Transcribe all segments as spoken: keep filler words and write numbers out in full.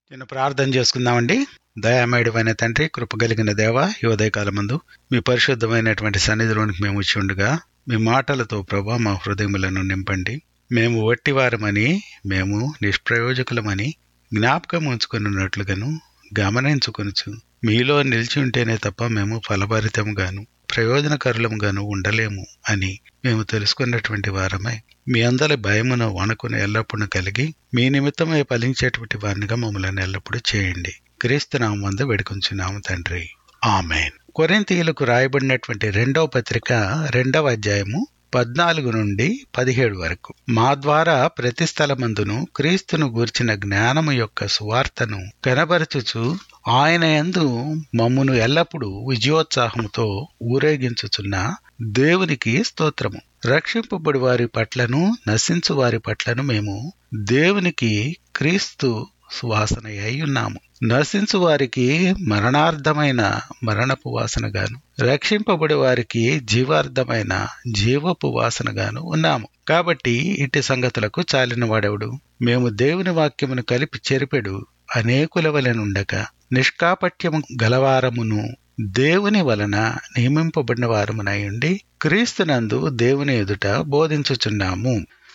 చిన్న ప్రార్థన చేసుకుందామండి. దయామయుడైన తండ్రి, కృపగలిగిన దేవ, ఈ ఉదయకాలమందు మీ పరిశుద్ధమైనటువంటి సన్నిధిలోనికి మేము వచ్చి ఉండగా మీ మాటలతో ప్రభా మా హృదయములను నింపండి. మేము వట్టివారమని, మేము నిష్ప్రయోజకులమని జ్ఞాపకం ఉంచుకున్నట్లుగాను గమనించుకొనుచు మీలో నిలిచి ఉంటేనే తప్ప మేము ఫలభరితముగాను ప్రయోజనకరులముగాను ఉండలేము అని మేము తెలుసుకున్నటువంటి వారమై మీ అందరి భయమును వణకును ఎల్లప్పుడూ కలిగి మీ నిమిత్తమై ఫలించేటువంటి వారినిగా మమ్మల్ని ఎల్లప్పుడూ చేయండి. క్రీస్తు నామమున వేడుకొంచున్నాము తండ్రి, ఆమేన్. కొరింథీయులకు రాయబడినటువంటి రెండవ పత్రిక రెండవ అధ్యాయము పద్నాలుగు నుండి పదిహేడు వరకు. మా ద్వారా ప్రతి స్థలమందును క్రీస్తును గూర్చిన జ్ఞానము యొక్క సువార్తను కనబరచుచు ఆయన యందు మమ్మును ఎల్లప్పుడూ విజయోత్సాహముతో ఊరేగించుచున్న దేవునికి స్తోత్రము. రక్షింపబడి వారి పట్లను నశించు వారి పట్లను మేము దేవునికి క్రీస్తు సువాసన అయి ఉన్నాము. నశించు వారికి మరణార్థమైన మరణపు వాసనగాను, రక్షింపబడి వారికి జీవార్థమైన జీవపు వాసనగాను ఉన్నాము. కాబట్టి ఇట్టి సంగతులకు చాలిన వాడెవడు? మేము దేవుని వాక్యమును కలిపి చెరిపెడు అనేకుల వలెనుండక నిష్కాపట్యము గలవారమును దేవుని వలన నియమింపబడిన వారమునై ఉండి క్రీస్తునందు దేవుని ఎదుట బోధించుచున్నాము.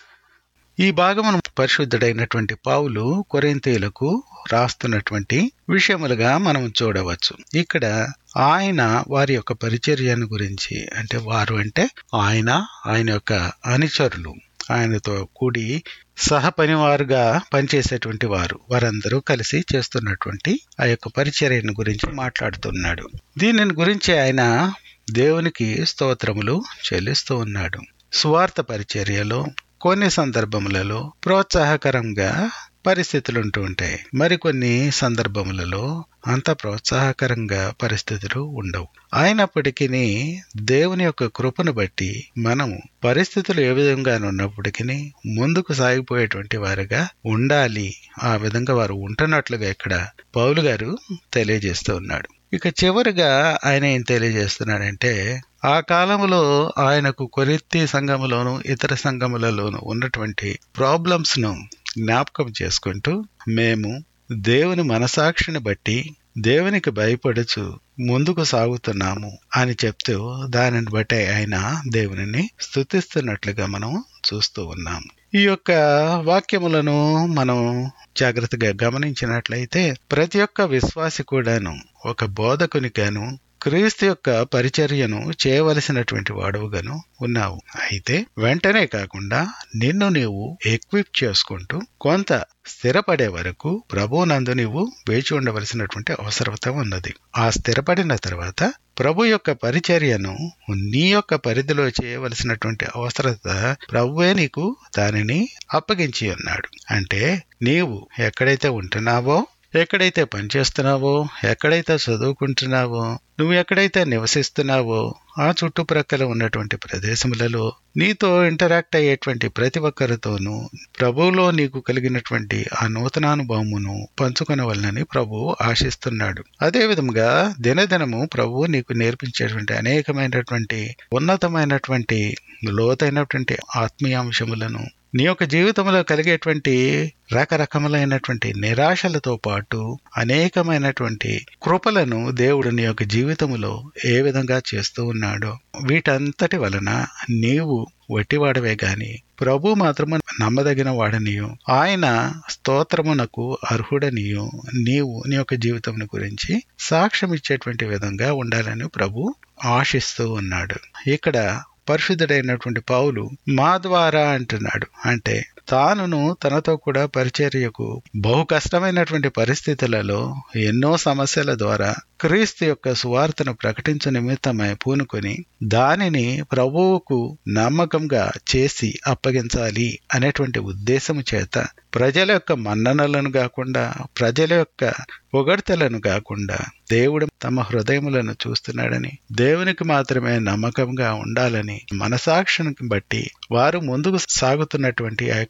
ఈ భాగమును పరిశుద్ధుడైనటువంటి పౌలు కొరింథీయులకు రాస్తున్నటువంటి విషయములుగా మనం చూడవచ్చు. ఇక్కడ ఆయన వారి యొక్క పరిచర్యను గురించి, అంటే వారు అంటే ఆయన ఆయన యొక్క అనుచరులు, ఆయనతో కూడి సహ పనివారుగా పనిచేసేటువంటి వారు, వారందరూ కలిసి చేస్తున్నటువంటి ఆ యొక్క పరిచర్యను గురించి మాట్లాడుతున్నాడు. దీనిని గురించి ఆయన దేవునికి స్తోత్రములు చెల్లిస్తూ ఉన్నాడు. సువార్త పరిచర్యలో కొన్ని సందర్భములలో ప్రోత్సాహకరంగా పరిస్థితులు ఉంటూ ఉంటాయి, మరికొన్ని సందర్భములలో అంత ప్రోత్సాహకరంగా పరిస్థితులు ఉండవు. అయినప్పటికీ దేవుని యొక్క కృపను బట్టి మనము పరిస్థితులు ఏ విధంగా ఉన్నప్పటికీ ముందుకు సాగిపోయేటువంటి వారుగా ఉండాలి. ఆ విధంగా వారు ఉంటున్నట్లుగా ఇక్కడ పౌలు గారు తెలియజేస్తూ ఉన్నాడు. ఇక చివరిగా ఆయన ఏం తెలియజేస్తున్నాడంటే, ఆ కాలంలో ఆయనకు కొరింథీ సంఘములోను ఇతర సంఘములలోను ఉన్నటువంటి ప్రాబ్లమ్స్ ను జ్ఞాపకం చేసుకుంటూ మేము దేవుని మనసాక్షిని బట్టి దేవునికి భయపడుచు ముందుకు సాగుతున్నాము అని చెప్తూ దానిని బట్టి ఆయన దేవునిని స్తుతిస్తున్నట్లుగా మనం చూస్తూ ఉన్నాము. ఈ యొక్క వాక్యములను మనం జాగ్రత్తగా గమనించినట్లయితే ప్రతి ఒక్క విశ్వాసి కూడాను ఒక బోధకునిగాను క్రీస్తు యొక్క పరిచర్యను చేయవలసినటువంటి వాడుగాను ఉన్నావు. అయితే వెంటనే కాకుండా నిన్ను నీవు ఎక్విప్ చేసుకుంటూ కొంత స్థిరపడే వరకు ప్రభువునందు నీవు వేచి ఉండవలసినటువంటి అవసరత ఉన్నది. ఆ స్థిరపడిన తర్వాత ప్రభు యొక్క పరిచర్యను నీ యొక్క పరిధిలో చేయవలసినటువంటి అవసరత ప్రభువే నీకు దానిని అప్పగించి ఉన్నాడు. అంటే నీవు ఎక్కడైతే ఉంటున్నావో, ఎక్కడైతే పనిచేస్తున్నావో, ఎక్కడైతే చదువుకుంటున్నావో, నువ్వు ఎక్కడైతే నివసిస్తున్నావో ఆ చుట్టుప్రక్కల ఉన్నటువంటి ప్రదేశములలో నీతో ఇంటరాక్ట్ అయ్యేటువంటి ప్రతి ఒక్కరితోనూ ప్రభువులో నీకు కలిగినటువంటి ఆ నూతనానుభవమును పంచుకొనవలనని ప్రభువు ఆశిస్తున్నాడు. అదే విధంగా దినదినము ప్రభువు నీకు నేర్పించేటువంటి అనేకమైనటువంటి ఉన్నతమైనటువంటి లోతైనటువంటి ఆత్మీయాంశములను నీ యొక్క జీవితంలో కలిగేటువంటి రకరకములైనటువంటి నిరాశలతో పాటు అనేకమైనటువంటి కృపలను దేవుడు నీ యొక్క జీవితంలో ఏ విధంగా చేస్తూ ఉన్నాడో, వీటంతటి వలన నీవు వట్టివాడవే గాని ప్రభు మాత్రము నమ్మదగిన వాడనియు ఆయన స్తోత్రమునకు అర్హుడనియు నీవు నీ యొక్క జీవితం గురించి సాక్ష్యం ఇచ్చేటువంటి విధంగా ఉండాలని ప్రభు ఆశిస్తూ ఉన్నాడు. ఇక్కడ పరిశుద్ధుడైనటువంటి పౌలు మా ద్వారా అంటున్నాడు. అంటే తానును తనతో కూడా పరిచర్యకు బహు కష్టమైనటువంటి పరిస్థితులలో ఎన్నో సమస్యల ద్వారా క్రీస్తు యొక్క సువార్తను ప్రకటించు నిమిత్తమై పూనుకొని దానిని ప్రభువుకు నమ్మకంగా చేసి అప్పగించాలి అనేటువంటి ఉద్దేశము చేత ప్రజల యొక్క మన్ననలను కాకుండా, ప్రజల యొక్క పొగడ్తలను కాకుండా దేవుడు తమ హృదయములను చూస్తున్నాడని, దేవునికి మాత్రమే నమ్మకంగా ఉండాలని మనసాక్షిని బట్టి వారు ముందుకు సాగుతున్నటువంటి ఆ యొక్క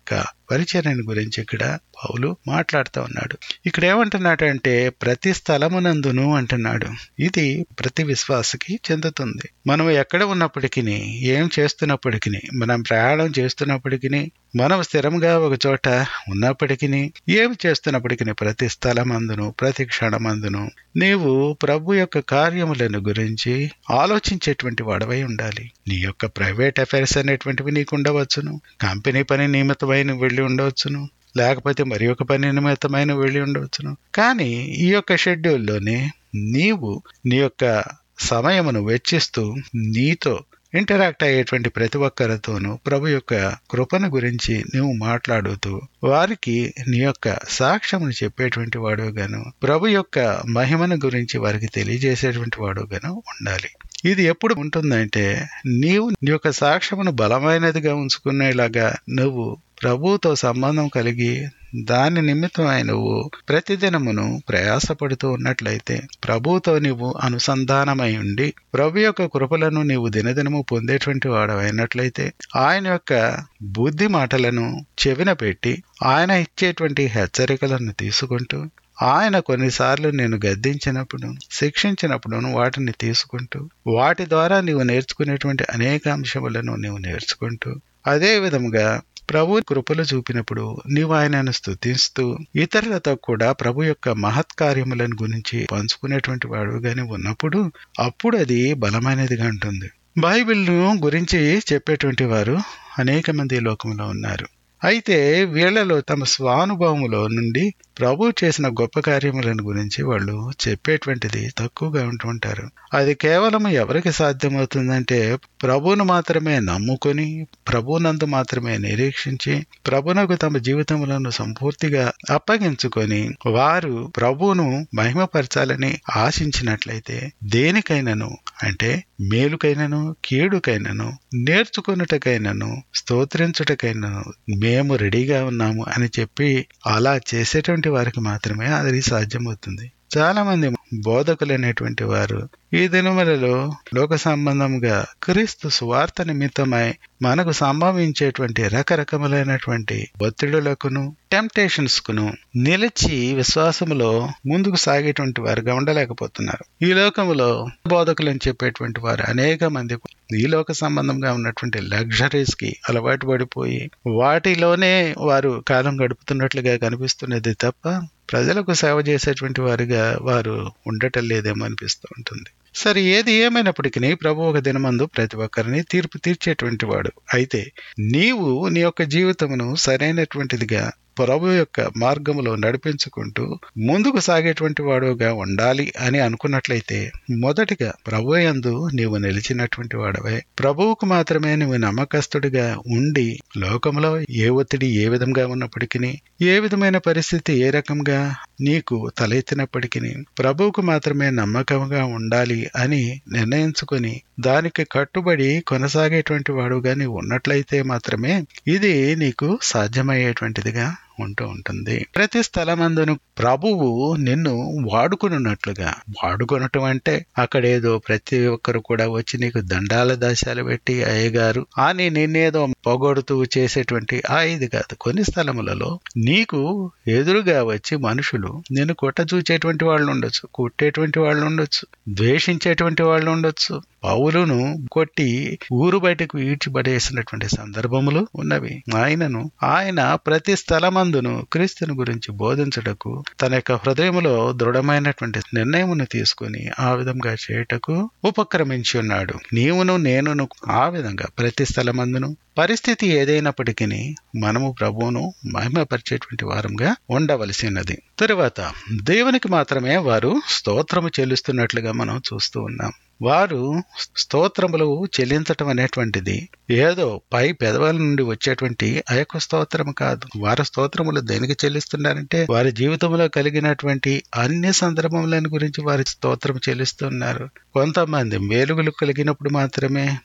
పరిచర్యను గురించి ఇక్కడ పౌలు మాట్లాడుతూ ఉన్నాడు. ఇక్కడ ఏమంటున్నాడంటే ప్రతి స్థలమునందును అంటున్నాడు. ఇది ప్రతి విశ్వాసకి చెందుతుంది. మనం ఎక్కడ ఉన్నప్పటికీ, ఏం చేస్తున్నప్పటికీ, మనం ప్రయాణం చేస్తున్నప్పటికీ, మనం స్థిరంగా ఒక చోట ఉన్నప్పటికీ, ఏమి చేస్తున్నప్పటికీ ప్రతి స్థలమందును ప్రతి క్షణమందును నీవు ప్రభు యొక్క కార్యములను గురించి ఆలోచించేటువంటి వాడవై ఉండాలి. నీ యొక్క ప్రైవేట్ అఫైర్స్ అనేటువంటివి నీకు ఉండవచ్చును, కంపెనీ పని నిమిత్తమైన వెళ్ళి ఉండవచ్చును, లేకపోతే మరి ఒక పని నిమిత్తమైన వెళ్ళి ఉండవచ్చును. కానీ ఈ యొక్క షెడ్యూల్లోనే నీవు నీ యొక్క సమయమును వెచ్చిస్తూ నీతో ఇంటరాక్ట్ అయ్యేటువంటి ప్రతి ఒక్కరితోనూ ప్రభు యొక్క కృపను గురించి నువ్వు మాట్లాడుతూ వారికి నీ యొక్క సాక్ష్యమును చెప్పేటువంటి వాడుగాను, ప్రభు యొక్క మహిమను గురించి వారికి తెలియజేసేటువంటి వాడుగాను ఉండాలి. ఇది ఎప్పుడు ఉంటుందంటే నీవు నీ యొక్క సాక్ష్యమును బలమైనదిగా ఉంచుకునేలాగా నువ్వు ప్రభువుతో సంబంధం కలిగి దాని నిమిత్తమై నువ్వు ప్రతిదినమును ప్రయాసపడుతూ ఉన్నట్లయితే, ప్రభువుతో నీవు అనుసంధానమై ఉండి ప్రభు యొక్క కృపలను నీవు దినదినము పొందేటువంటి వాడవైనట్లయితే, ఆయన యొక్క బుద్ధి మాటలను చెవిన పెట్టి ఆయన ఇచ్చేటువంటి హెచ్చరికలను తీసుకుంటూ, ఆయన కొన్నిసార్లు నేను గద్దించినప్పుడు శిక్షించినప్పుడు వాటిని తీసుకుంటూ వాటి ద్వారా నీవు నేర్చుకునేటువంటి అనేక అంశములను నీవు నేర్చుకుంటూ, అదే విధముగా ప్రభు కృపలు చూపినప్పుడు నీవు ఆయనను స్తుతిస్తూ ఇతరులతో కూడా ప్రభు యొక్క మహత్కార్యములను గురించి పంచుకునేటువంటి వాడుగానే ఉన్నప్పుడు అప్పుడు అది బలమైనదిగా ఉంటుంది. బైబిల్ను గురించి చెప్పేటువంటి వారు అనేక మంది లోకంలో ఉన్నారు. అయితే వీళ్లలో తమ స్వానుభవములో నుండి ప్రభు చేసిన గొప్ప కార్యములను గురించి వాళ్ళు చెప్పేటువంటిది తక్కువగా ఉంటుంటారు. అది కేవలం ఎవరికి సాధ్యమవుతుందంటే ప్రభువును మాత్రమే నమ్ముకొని, ప్రభునందు మాత్రమే నిరీక్షించి, ప్రభునకు తమ జీవితములను సంపూర్తిగా అప్పగించుకొని వారు ప్రభువును మహిమపరచాలని ఆశించినట్లయితే దేనికైనాను, అంటే మేలుకైనను కీడుకైనను నేర్చుకొనుటకైనను స్తోత్రించుటకైనను మేము రెడీగా ఉన్నాము అని చెప్పి అలా చేసేటువంటి వారికి మాత్రమే అది సాధ్యమవుతుంది. చాలా మంది బోధకులు అనేటువంటి వారు ఈ దినములలో లోక సంబంధంగా క్రీస్తు సువార్త నిమిత్తమై మనకు సంభవించేటువంటి రకరకములైనటువంటి ఒత్తిడులకును టెంప్టేషన్స్ కును నిలిచి విశ్వాసములో ముందుకు సాగేటువంటి వారుగా ఉండలేకపోతున్నారు. ఈ లోకములో బోధకులు అని చెప్పేటువంటి వారు అనేక మంది ఈ లోక సంబంధంగా ఉన్నటువంటి లగ్జరీస్ కి అలవాటు పడిపోయి వాటిలోనే వారు కాలం గడుపుతున్నట్లుగా కనిపిస్తున్నది తప్ప ప్రజలకు సేవ చేసేటువంటి వారిగా వారు ఉండటం లేదేమో అనిపిస్తూ ఉంటుంది. సరే, ఏది ఏమైనప్పటికీ ప్రభు ఒక దినమందు ప్రతి ఒక్కరిని తీర్పు తీర్చేటువంటి వాడు. అయితే నీవు నీ యొక్క జీవితమును సరైనటువంటిదిగా ప్రభు యొక్క మార్గములో నడిపించుకుంటూ ముందుకు సాగేటువంటి వాడుగా ఉండాలి అని అనుకున్నట్లయితే మొదటిగా ప్రభు యందు నీవు నిలిచినటువంటి వాడవే, ప్రభువుకు మాత్రమే నువ్వు నమ్మకస్తుడిగా ఉండి లోకంలో ఏ ఒత్తిడి ఏ విధంగా ఉన్నప్పటికీ, ఏ విధమైన పరిస్థితి ఏ రకంగా నీకు తలెత్తినప్పటికీ ప్రభువుకు మాత్రమే నమ్మకంగా ఉండాలి అని నిర్ణయించుకొని దానికి కట్టుబడి కొనసాగేటువంటి వాడుగా నీవు ఉన్నట్లయితే మాత్రమే ఇది నీకు సాధ్యమయ్యేటువంటిదిగా ఉంటూ ఉంటుంది. ప్రతి స్థలమందును ప్రభువు నిన్ను వాడుకున్నట్లుగా, వాడుకొనటం అంటే అక్కడేదో ప్రతి ఒక్కరు కూడా వచ్చి నీకు దండాల దశాలు పెట్టి అయ్యగారు అని నిన్నేదో పొగొడుతూ చేసేటువంటి ఆ ఇది కాదు. కొన్ని స్థలములలో నీకు ఎదురుగా వచ్చి మనుషులు నిన్ను కొట్ట చూచేటువంటి వాళ్ళు ఉండొచ్చు, కుట్టేటువంటి వాళ్ళు ఉండొచ్చు, ద్వేషించేటువంటి వాళ్ళు ఉండొచ్చు. పౌలును కొట్టి ఊరు బయటకు ఈడ్చిపడేసినటువంటి సందర్భములు ఉన్నవి. ఆయనను ఆయన ప్రతి స్థలమందును క్రీస్తుని గురించి బోధించుటకు తన యొక్క హృదయములో దృఢమైనటువంటి నిర్ణయమును తీసుకుని ఆ విధంగా చేయుటకు ఉపక్రమించి ఉన్నాడు. నీవును నేనును ఆ విధంగా ప్రతి స్థలమందును పరిస్థితి ఏదైనప్పటికీ మనము ప్రభువును మహిమపరిచేటువంటి వారంగా ఉండవలసినది. తరువాత దేవునికి మాత్రమే వారు స్తోత్రము చెల్లిస్తున్నట్లుగా మనం చూస్తూ ఉన్నాం. వారు స్తోత్రములు చెల్లించటం అనేటువంటిది ఏదో పై పెదవుల నుండి వచ్చేటువంటి ఆ యొక్క స్తోత్రము కాదు. వారి స్తోత్రములు దేనికి చెల్లిస్తున్నారంటే వారి జీవితంలో కలిగినటువంటి అన్ని సందర్భములను గురించి వారి స్తోత్రం చెల్లిస్తున్నారు. కొంతమంది మేలుగులు కలిగినప్పుడు మాత్రమే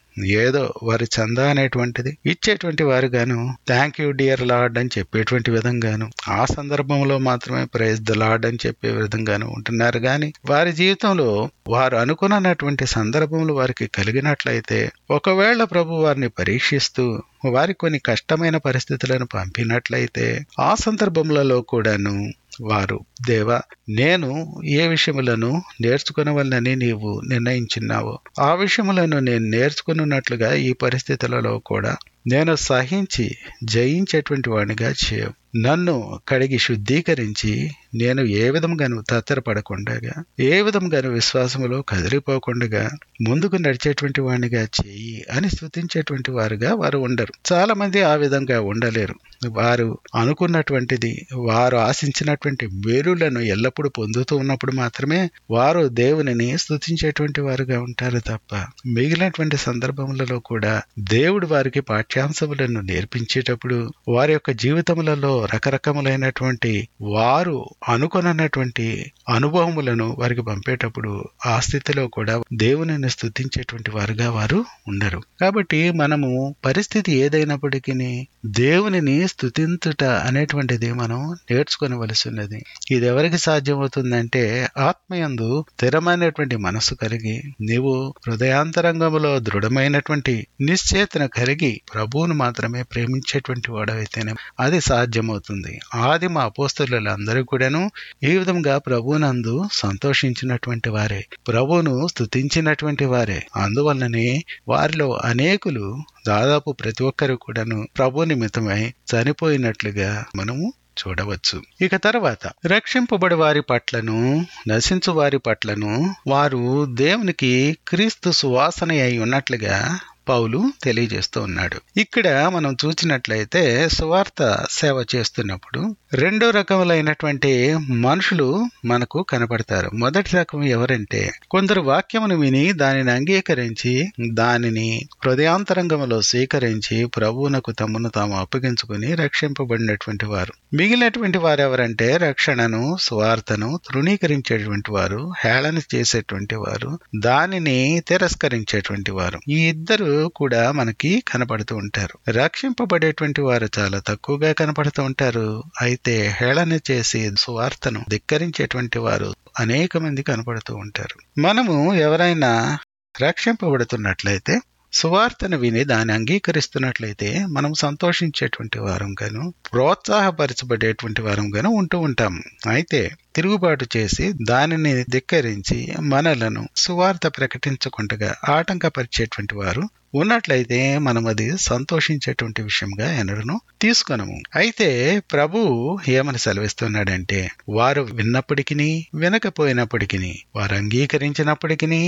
ఏదో వారి చందా అనేటువంటిది ఇచ్చేటువంటి వారుగాను, థ్యాంక్ యూ డియర్ లార్డ్ అని చెప్పేటువంటి విధంగాను, ఆ సందర్భంలో మాత్రమే ప్రైజ్ ద లార్డ్ అని చెప్పే విధంగాను ఉంటున్నారు. గాని వారి జీవితంలో వారు అనుకున్నటువంటి సందర్భంలో వారికి కలిగినట్లయితే, ఒకవేళ ప్రభు వారిని పరీక్షిస్తూ వారికి కొన్ని కష్టమైన పరిస్థితులను పంపినట్లయితే, ఆ సందర్భములలో కూడాను వారు, దేవా, నేను ఏ విషయములను నేర్చుకునవలనని నీవు నిర్ణయించున్నావో ఆ విషయములను నేను నేర్చుకున్నట్లుగా ఈ పరిస్థితులలో కూడా నేను సహించి జయించేటువంటి వాడిగా చేయవు. నన్ను కడిగి శుద్ధీకరించి నేను ఏ విధంగాను తత్తరపడకుండా, ఏ విధంగాను విశ్వాసములో కదిలిపోకుండా ముందుకు నడిచేటువంటి వాడిగా చేయి అని స్తుతించేటువంటి వారుగా వారు ఉండరు. చాలా మంది ఆ విధంగా ఉండలేరు. వారు అనుకున్నటువంటిది, వారు ఆశించినటువంటి మేలులను ఎల్లప్పుడూ పొందుతూ ఉన్నప్పుడు మాత్రమే వారు దేవునిని స్తుతించేటువంటి వారుగా ఉంటారు తప్ప, మిగిలినటువంటి సందర్భములలో కూడా దేవుడు వారికి పాఠ్యాంశములను నేర్పించేటప్పుడు, వారి యొక్క జీవితములలో రకరకములైనటువంటి వారు అనుకొనటువంటి అనుభవములను వారికి పంపేటప్పుడు ఆ స్థితిలో కూడా దేవునిని స్తుతించేటువంటి వారుగా వారు ఉండరు. కాబట్టి మనము పరిస్థితి ఏదైనప్పటికీ దేవునిని స్తుతించుట అనేటువంటిది మనం నేర్చుకోవలసి ఉన్నది. ఇది ఎవరికి సాధ్యమవుతుందంటే, ఆత్మయందు స్థిరమైనటువంటి మనసు కలిగి, నీవు హృదయాంతరంగములో దృఢమైనటువంటి నిశ్చేతన కలిగి ప్రభువును మాత్రమే ప్రేమించేటువంటి వాడైతేనే అది సాధ్యమవుతుంది. ఆదిమ అపోస్తలులందరూ కూడాను ఈ విధంగా ప్రభువునందు సంతోషించినటువంటి వారే, ప్రభువును స్తుతించినటువంటి వారే. అందువల్లనే వారిలో అనేకులు, దాదాపు ప్రతి ఒక్కరు కూడాను ప్రభు నిమిత్తమై చనిపోయినట్లుగా మనము చూడవచ్చు. ఇక తర్వాత, రక్షింపబడి వారి పట్లను నశించు వారి పట్లను వారు దేవునికి క్రీస్తు సువాసన అయి ఉన్నట్లుగా పౌలు తెలియజేస్తూ ఉన్నాడు. ఇక్కడ మనం చూసినట్లయితే సువార్త సేవ చేస్తున్నప్పుడు రెండో రకములైనటువంటి మనుషులు మనకు కనపడతారు. మొదటి రకం ఎవరంటే, కొందరు వాక్యమును విని దానిని అంగీకరించి దానిని హృదయాంతరంగములో స్వీకరించి ప్రభువునకు తమను తాము అప్పగించుకుని రక్షింపబడినటువంటి వారు. మిగిలినటువంటి వారు ఎవరంటే, రక్షణను, సువార్తను తృణీకరించేటువంటి వారు, హేళన చేసేటువంటి వారు, దానిని తిరస్కరించేటువంటి వారు. ఈ ఇద్దరు కూడా మనకి కనపడుతూ ఉంటారు. రక్షింపబడేటువంటి వారు చాలా తక్కువగా కనపడుతూ ఉంటారు. అయితే హేళన చేసి సువార్తను ధిక్కరించేటువంటి వారు అనేక మంది కనపడుతూ ఉంటారు. మనము ఎవరైనా రక్షింపబడుతున్నట్లయితే, సువార్తను విని దాన్ని అంగీకరిస్తున్నట్లయితే మనం సంతోషించేటువంటి వారంగాను, ప్రోత్సాహపరచబడేటువంటి వారంగాను ఉంటూ ఉంటాం. అయితే తిరుగుబాటు చేసి దానిని ధిక్కరించి మనలను సువార్త ప్రకటించకుండా ఆటంకపరిచేటువంటి వారు ఉన్నట్లయితే మనం అది సంతోషించేటువంటి విషయంగా ఎన్నడను తీసుకొనము. అయితే ప్రభు ఏమని సెలవిస్తున్నాడంటే, వారు విన్నప్పటికీ వినకపోయినప్పటికీ, వారు అంగీకరించినప్పటికీ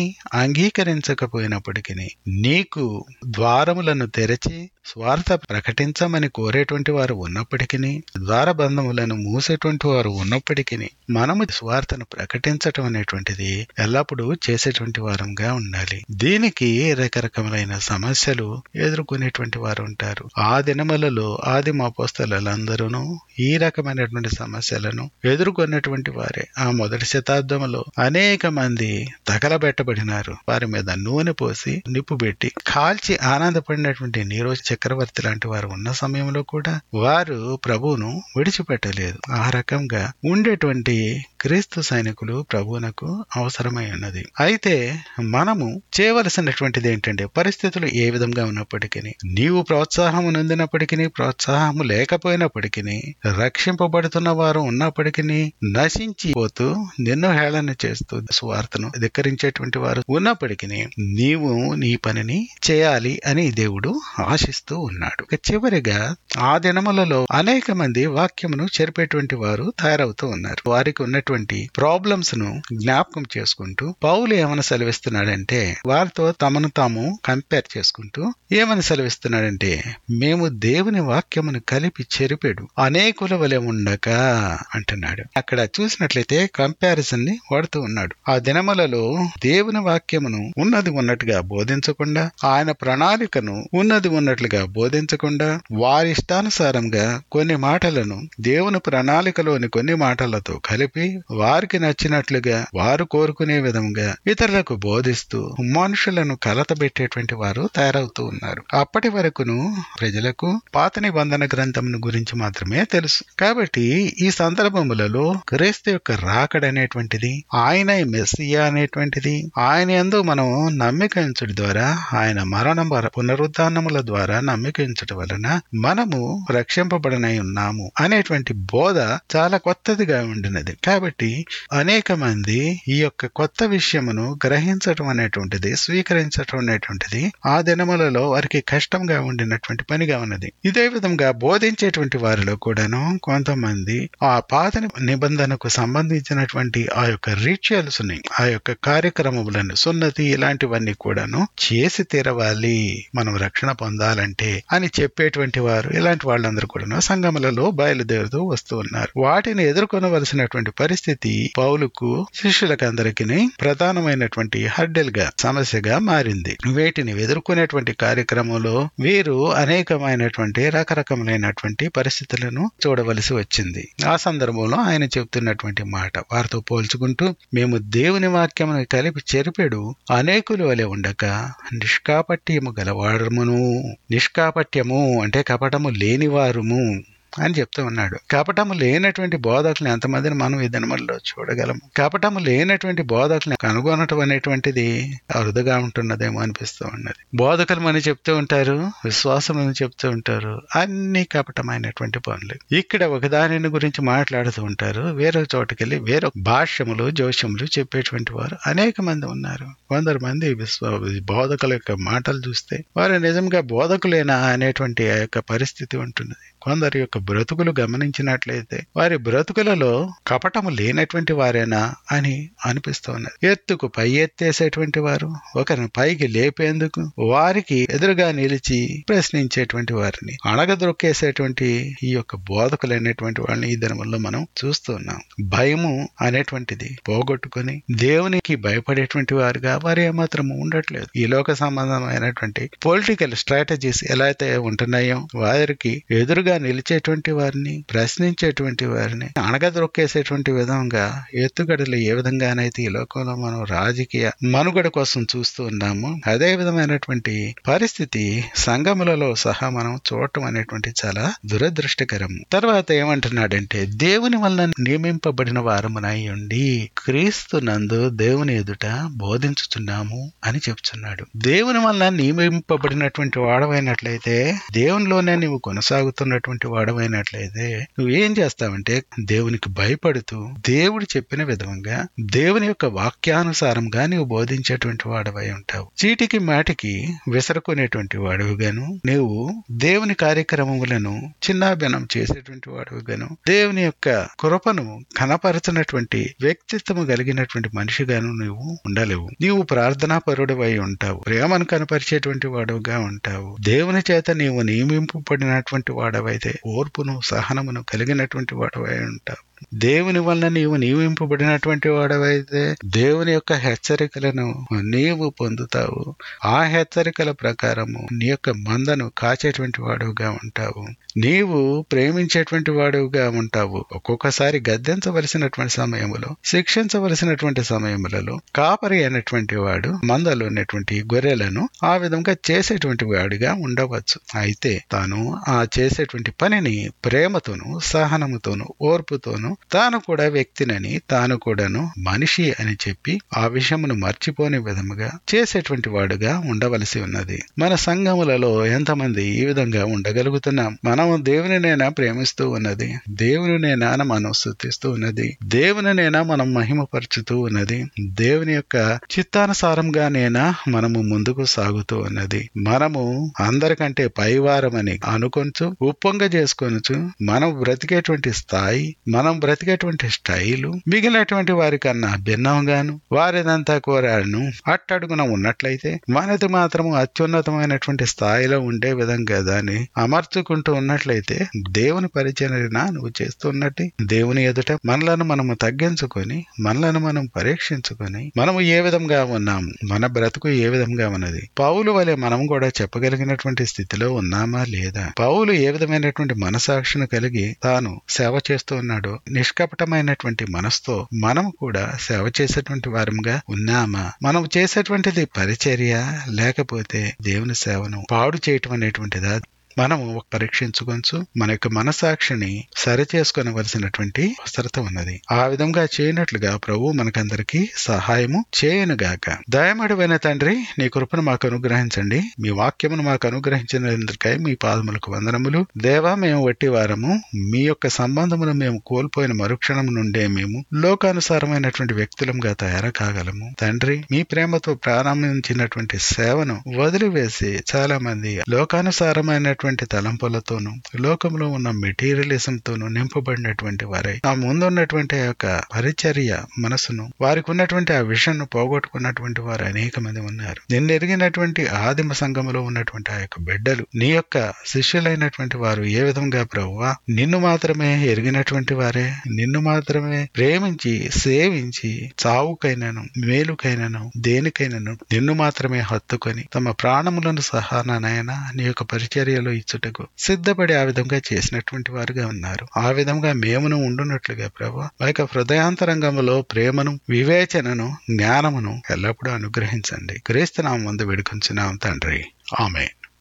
అంగీకరించకపోయినప్పటికీ, నీకు ద్వారములను తెరచి స్వార్థ ప్రకటించమని కోరేటువంటి వారు ఉన్నప్పటికీ, ద్వారబంధములను మూసేటువంటి వారు ఉన్నప్పటికీ, మనము స్వార్థను ప్రకటించటం అనేటువంటిది ఎల్లప్పుడూ చేసేటువంటి వారంగా ఉండాలి. దీనికి రకరకములైన సమస్యలు ఎదుర్కొనేటువంటి వారు ఉంటారు. ఆ దినములలో ఆదిమ అపోస్తలులందరూ ఈ రకమైనటువంటి సమస్యలను ఎదుర్కొన్నటువంటి వారే. ఆ మొదటి శతాబ్దంలో అనేక మంది తగలబెట్టబడినారు. వారి మీద నూనె పోసి నిప్పు పెట్టి కాల్చి ఆనందపడినటువంటి నీరో చక్రవర్తి లాంటి వారు ఉన్న సమయంలో కూడా వారు ప్రభువును విడిచిపెట్టలేదు. ఆ రకంగా ఉండేటువంటి క్రీస్తు సైనికులు ప్రభువునకు అవసరమై ఉన్నది. అయితే మనము చేయవలసినటువంటిది ఏంటంటే, పరిస్థితులు ఏ విధంగా ఉన్నప్పటికీ, నీవు ప్రోత్సాహం నొందినప్పటికీ ప్రోత్సాహము లేకపోయినప్పటికీ, రక్షింపబడుతున్న వారు ఉన్నప్పటికీ నశించి పోతూ నిన్ను హేళన చేస్తూ సువార్తను ధిక్కరించేటువంటి వారు ఉన్నప్పటికీ నీవు నీ పనిని చేయాలి అని దేవుడు ఆశిస్తూ ఉన్నాడు. చివరిగా ఆ దినములలో అనేక మంది వాక్యమును చెరిపేటువంటి వారు తయారవుతూ ఉన్నారు. వారికి ఉన్నటువంటి ప్రాబ్లమ్స్ ను జ్ఞాపకం చేసుకుంటూ పౌలు ఏమని సెలవిస్తున్నాడంటే, వారితో తమను తాము కంపేర్ చేసుకుంటూ ఏమని సెలవిస్తున్నాడంటే, మేము దేవుని వాక్యమును కలిపి చెరిపెడు అనేకుల వలె ఉండక అంటున్నాడు. అక్కడ చూసినట్లయితే కంపారిజన్ ని వాడుతూ ఉన్నాడు. ఆ దినములలో దేవుని వాక్యమును ఉన్నది ఉన్నట్టుగా బోధించకుండా, ఆయన ప్రణాళికను ఉన్నది ఉన్నట్లుగా బోధించకుండా, వారి ఇష్టానుసారంగా కొన్ని మాటలను దేవుని ప్రణాళికలోని కొన్ని మాటలతో కలిపి వారికి నచ్చినట్లుగా వారు కోరుకునే విధంగా ఇతరులకు బోధిస్తూ మనుషులను కలతబెట్టేటువంటి వారు తయారవుతూ ఉన్నారు. అప్పటి వరకును ప్రజలకు పాత నిబంధన గ్రంథమును గురించి మాత్రమే తెలుసు. కాబట్టి ఈ సందర్భములలో క్రీస్తు యొక్క రాకడనేటువంటిది, ఆయన మెస్సియా అనేటువంటిది, ఆయన యందు మనం నమ్మిక ఉంచడం ద్వారా, ఆయన మరణం పునరుద్ధానముల ద్వారా నమ్మిక ఉంచడం వలన మనము రక్షింపబడనై ఉన్నాము అనేటువంటి బోధ చాలా కొత్తదిగా ఉండినది. కాబట్టి అనేక మంది ఈ యొక్క కొత్త విషయమును గ్రహించటం అనేటువంటిది, స్వీకరించటం అనేటువంటిది ఆ దినములలో వారికి కష్టంగా ఉండినటువంటి పనిగా ఉన్నది. ఇదే విధంగా బోధించేటువంటి వారిలో కూడాను కొంతమంది ఆ పాత నిబంధనకు సంబంధించినటువంటి ఆ యొక్క రిచువల్స్ ని, ఆ యొక్క కార్యక్రమములను, సున్నతి ఇలాంటివన్నీ కూడాను చేసి తీరవాలి మనం రక్షణ పొందాలంటే అని చెప్పేటువంటి వారు, ఇలాంటి వాళ్ళందరూ కూడాను సంఘములలో బయలుదేరుతూ వస్తూ ఉన్నారు. వాటిని ఎదుర్కొనవలసినటువంటి పరిస్థితి పౌలుకు, శిష్యులకందరికీ ప్రధానమైనటువంటి హర్డెల్ గా, సమస్యగా మారింది. వీటిని ఎదుర్కొనేటువంటి కార్యక్రమంలో వీరు అనేకమైనటువంటి రకరకములైనటువంటి పరిస్థితులను చూడవలసి వచ్చింది. ఆ సందర్భంలో ఆయన చెబుతున్నటువంటి మాట వారితో పోల్చుకుంటూ, మేము దేవుని వాక్యమును కలిపి చెరిపెడు అనేకులు వలె ఉండక నిష్కాపట్యము గలవారమును, నిష్కాపట్యము అంటే కపటము లేనివారుము అని చెప్తూ ఉన్నాడు. కపటము లేనటువంటి బోధకులు ఎంతమందిని మనం ఈ దినములలో చూడగలము? కపటము లేనటువంటి బోధకులను కనుగొనటం అనేటువంటిది అరుదుగా ఉంటున్నదేమో అనిపిస్తూ ఉన్నది. బోధకులు అని చెప్తూ ఉంటారు, విశ్వాసం అని చెప్తూ ఉంటారు, అన్ని కపటమైనటువంటి పనులు. ఇక్కడ ఒకదానిని గురించి మాట్లాడుతూ ఉంటారు, వేరొక చోటుకెళ్ళి వేరొక భాష్యములు, జోష్యములు చెప్పేటువంటి వారు అనేక మంది ఉన్నారు. కొందరు మంది విశ్వ బోధకుల యొక్క మాటలు చూస్తే వారు నిజంగా బోధకులేనా అనేటువంటి ఆ యొక్క పరిస్థితి ఉంటుంది. కొందరి యొక్క బ్రతుకులు గమనించినట్లయితే వారి బ్రతుకులలో కపటము లేనటువంటి వారేనా అని అనిపిస్తూ ఉన్నది. ఎత్తుకు పై ఎత్తేసేటువంటి వారు, ఒకరిని పైకి లేపేందుకు వారికి ఎదురుగా నిలిచి ప్రశ్నించేటువంటి వారిని అణగదొక్కేసేటువంటి ఈ యొక్క బోధకులు అనేటువంటి వాళ్ళని ఈ దినముల్లో మనం చూస్తూ ఉన్నాం. భయము అనేటువంటిది పోగొట్టుకుని దేవునికి భయపడేటువంటి వారుగా వారు ఏమాత్రము ఉండట్లేదు. ఈ లోక సంబంధమైనటువంటి పొలిటికల్ స్ట్రాటజీస్ ఎలా అయితే ఉంటున్నాయో వారికి ఎదురుగా నిలిచేటువంటి వారిని, ప్రశ్నించేటువంటి వారిని అణగదొక్కేసేటువంటి విధంగా ఎత్తుగడలు ఏ విధంగానైతే ఈ లోకంలో మనం రాజకీయ మనుగడ కోసం చూస్తూ ఉన్నాము, అదే విధమైనటువంటి పరిస్థితి సంఘములలో సహా మనం చూడటం అనేటువంటి చాలా దురదృష్టకరం. తర్వాత ఏమంటున్నాడంటే, దేవుని వలన నియమింపబడిన వారమునై ఉండి క్రీస్తు నందు దేవుని ఎదుట బోధించుచున్నాము అని చెప్తున్నాడు. దేవుని వలన నియమింపబడినటువంటి వాడవైనట్లయితే, దేవునిలోనే నీవు కొనసాగుతున్నటువంటి వాడమైనట్లయితే నువ్వేం చేస్తావంటే దేవునికి భయపడుతూ దేవుడు చెప్పిన విధంగా దేవుని యొక్క వాక్యానుసారంగా నీవు బోధించేటువంటి వాడవై ఉంటావు. చీటికి మాటికి విసరుకునేటువంటి వాడుగాను, నీవు దేవుని కార్యక్రమములను చిన్నాభిన్నం చేసేటువంటి వాడుగాను, దేవుని యొక్క కృపను కనపరచినటువంటి వ్యక్తిత్వము కలిగినటువంటి మనిషిగాను నీవు ఉండలేవు. నీవు ప్రార్థనా పరుడవై ఉంటావు, ప్రేమను కనపరిచేటువంటి వాడుగా ఉంటావు. దేవుని చేత నీవు నియమింపబడినటువంటి వాడవైతే ఓర్పును, సహనమును కలిగినటువంటి వాడవై ఉంటావు. దేవుని వలన నీవు నియమింపబడినటువంటి వాడవైతే దేవుని యొక్క హెచ్చరికలను నీవు పొందుతావు. ఆ హెచ్చరికల ప్రకారము నీ యొక్క మందను కాచేటువంటి వాడుగా ఉంటావు. నీవు ప్రేమించేటువంటి వాడుగా ఉంటావు. ఒక్కొక్కసారి గద్దించవలసినటువంటి సమయములో, శిక్షించవలసినటువంటి సమయములలో కాపరి అయినటువంటి వాడు మందలో ఉన్నటువంటి గొర్రెలను ఆ విధంగా చేసేటువంటి వాడిగా ఉండవచ్చు. అయితే తాను ఆ చేసేటువంటి పనిని ప్రేమతోను, సహనముతోను, ఓర్పుతోను, తాను కూడా వ్యక్తినని, తాను కూడాను మనిషి అని చెప్పి ఆ విషయమును మర్చిపోని విధముగా చేసేటువంటి వాడుగా ఉండవలసి ఉన్నది. మన సంఘములలో ఎంతమంది ఈ విధంగా ఉండగలుగుతున్నాం? మనము దేవునినైనా ప్రేమిస్తూ ఉన్నది, దేవునినైనా మనం స్తుతిస్తూ ఉన్నది, దేవునినైనా మనం మహిమపరుచుతూ ఉన్నది, దేవుని యొక్క చిత్తానుసారంగానైనా మనము ముందుకు సాగుతూ ఉన్నది. మనము అందరికంటే పైవారమని అనుకొంచు, ఉప్పొంగ చేసుకొనుచు మనం బ్రతికేటువంటి స్థాయి, మనం బ్రతికేటువంటి స్టైలు మిగిలినటువంటి వారి కన్నా భిన్నంగాను వారిదంతా కోరాను అట్టడుగున ఉన్నట్లయితే మనది మాత్రము అత్యున్నతమైనటువంటి స్థాయిలో ఉండే విధంగా దాన్ని అమర్చుకుంటూ ఉన్నట్లయితే దేవుని పరిచర్యన నువ్వు చేస్తున్నట్టు దేవుని ఎదుట మనలను మనము తగ్గించుకొని, మనలను మనం పరీక్షించుకొని, మనము ఏ విధంగా ఉన్నాము, మన బ్రతుకు ఏ విధంగా ఉన్నది, పౌలు వలె మనం కూడా చెప్పగలిగినటువంటి స్థితిలో ఉన్నామా లేదా, పౌలు ఏ విధమైనటువంటి మనసాక్షిని కలిగి తాను సేవ చేస్తూ ఉన్నాడో నిష్కపటమైనటువంటి మనసుతో మనము కూడా సేవ చేసేటువంటి వారముగా ఉన్నామా? మనం చేసేటువంటిది పరిచర్య లేకపోతే దేవుని సేవను పాడు చేయటం అనేటువంటిదా? మనము పరీక్షించుకొంచు మన యొక్క మనసాక్షిని సరి చేసుకొనవలసినటువంటి అవసరత ఉన్నది. ఆ విధంగా చేయనట్లుగా ప్రభు మనకందరికి సహాయము చేయనుగాక. దయమడివైన తండ్రి, నీ కృపను మాకు అనుగ్రహించండి. మీ వాక్యమును మాకు అనుగ్రహించినందుకై మీ పాదములకు వందనములు. దేవా, మేము వట్టి వారము. మీ యొక్క సంబంధమును మేము కోల్పోయిన మరుక్షణం నుండే మేము లోకానుసారమైనటువంటి వ్యక్తులంగా తయారు కాగలము. తండ్రి, మీ ప్రేమతో ప్రారంభించినటువంటి సేవను వదిలివేసి చాలా మంది లోకానుసారమైన తలంపులతోనూ లోకంలో ఉన్న మెటీరియలిజంతోనూ నింపబడినటువంటి వారై ఆ ముందున్నటువంటి ఆ యొక్క పరిచర్య మనసును, వారికి ఉన్నటువంటి ఆ విషన్ను పోగొట్టుకున్నటువంటి వారు అనేక మంది ఉన్నారు. నిన్ను ఎరిగినటువంటి ఆదిమ సంఘములో ఉన్నటువంటి ఆ యొక్క బిడ్డలు, నీ యొక్క శిష్యులైనటువంటి వారు ఏ విధంగా ప్రభువా నిన్ను మాత్రమే ఎరిగినటువంటి వారే, నిన్ను మాత్రమే ప్రేమించి సేవించి చావుకైనను మేలుకైనను దేనికైనను నిన్ను మాత్రమే హత్తుకొని తమ ప్రాణములను సహా నాయన నీ యొక్క పరిచర్యలో ఇచ్చుటకు సిద్ధపడి ఆ విధంగా చేసినటువంటి వారుగా ఉన్నారు. ఆ విధంగా మేమును ఉండునట్లుగా ప్రభు మా యొక్క హృదయాంతరంగంలో ప్రేమను, వివేచనను, జ్ఞానమును ఎల్లప్పుడూ అనుగ్రహించండి. క్రీస్తు నామమున వేడుకొంచున్నాం తండ్రి. ఆమేన్.